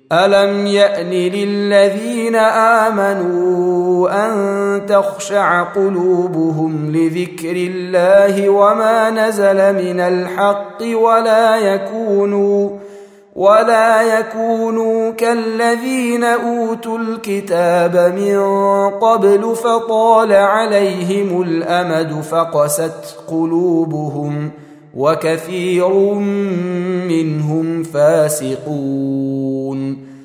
ألم يأن للذين آمنوا أن تخشع قلوبهم لذكر الله وما نزل من الحق ولا يكونوا كالذين أوتوا الكتاب من قبل فطال عليهم الأمد فقست قلوبهم وكثير منهم فاسقون